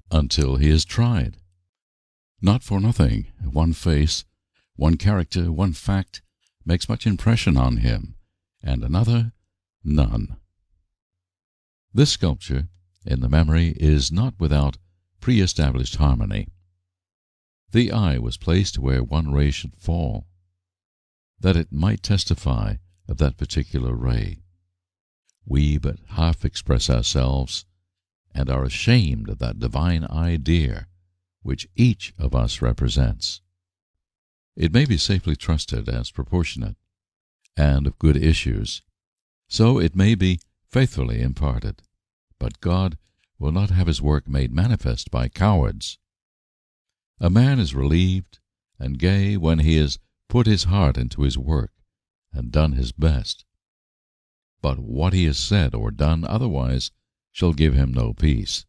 until he is tried. Not for nothing, one face, one character, one fact makes much impression on him, and another none. This sculpture in the memory is not without pre-established harmony. The eye was placed where one ray should fall, that it might testify of that particular ray. We but half express ourselves, and are ashamed of that divine idea which each of us represents. It may be safely trusted as proportionate, and of good issues, so it may be faithfully imparted, but God will not have his work made manifest by cowards. A man is relieved and gay when he has put his heart into his work and done his best. But what he has said or done otherwise shall give him no peace.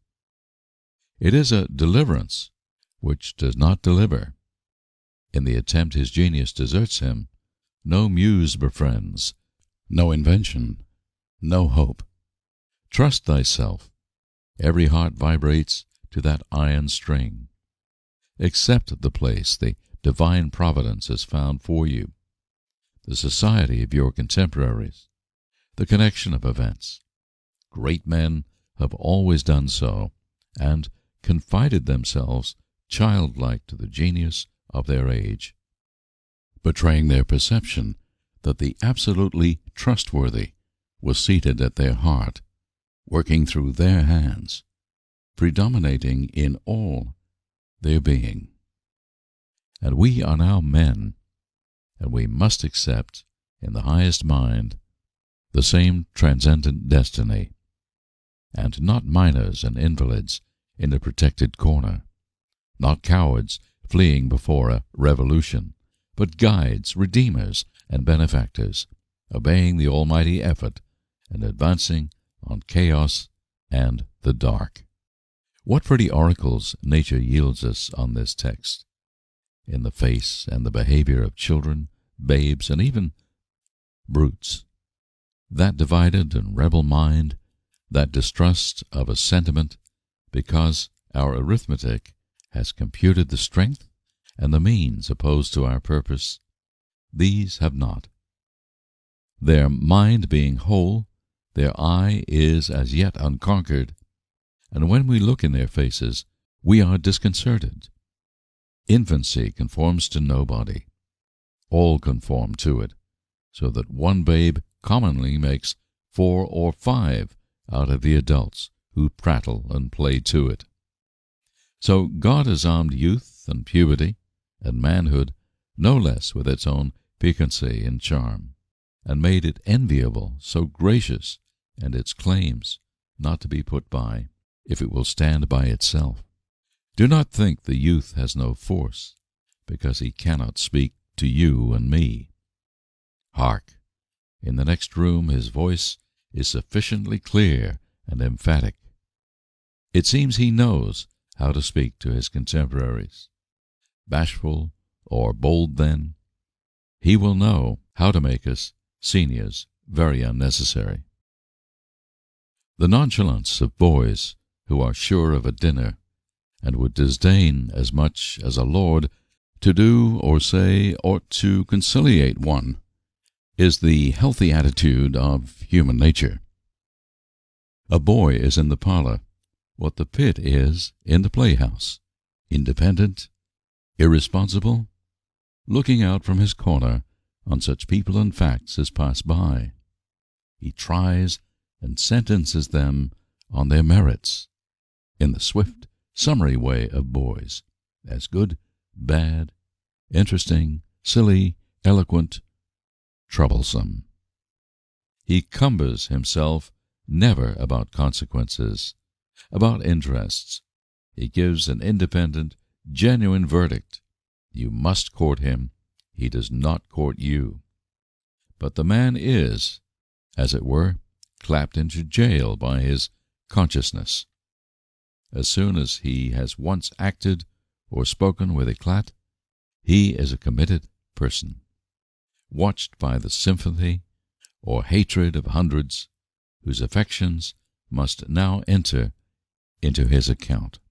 It is a deliverance which does not deliver. In the attempt his genius deserts him, no muse befriends, no invention, no hope. Trust thyself. Every heart vibrates to that iron string. Accept the place the divine providence has found for you, the society of your contemporaries, the connection of events. Great men have always done so, and confided themselves childlike to the genius of their age, betraying their perception that the absolutely trustworthy was seated at their heart, working through their hands, predominating in all their being. And we are now men, and we must accept, in the highest mind, the same transcendent destiny, and not minors and invalids in a protected corner, not cowards fleeing before a revolution, but guides, redeemers, and benefactors, obeying the almighty effort and advancing on chaos and the dark. What pretty oracles nature yields us on this text, in the face and the behavior of children, babes, and even brutes. That divided and rebel mind, that distrust of a sentiment, because our arithmetic has computed the strength and the means opposed to our purpose, these have not. Their mind being whole, their eye is as yet unconquered, and when we look in their faces, we are disconcerted. Infancy conforms to nobody. All conform to it, so that one babe commonly makes 4 or 5 out of the adults who prattle and play to it. So God has armed youth and puberty and manhood no less with its own piquancy and charm, and made it enviable, so gracious, and its claims not to be put by, if it will stand by itself. Do not think the youth has no force, because he cannot speak to you and me. Hark! In the next room his voice is sufficiently clear and emphatic. It seems he knows how to speak to his contemporaries. Bashful or bold then, he will know how to make us seniors very unnecessary. The nonchalance of boys who are sure of a dinner, and would disdain as much as a lord to do or say ought to conciliate one, is the healthy attitude of human nature. A boy is in the parlor what the pit is in the playhouse, independent, irresponsible, looking out from his corner on such people and facts as pass by. He tries and sentences them on their merits, in the swift, summary way of boys, as good, bad, interesting, silly, eloquent, troublesome. He cumbers himself never about consequences, about interests. He gives an independent, genuine verdict. You must court him. He does not court you. But the man is, as it were, clapped into jail by his consciousness. As soon as he has once acted or spoken with éclat, he is a committed person, watched by the sympathy or hatred of hundreds, whose affections must now enter into his account.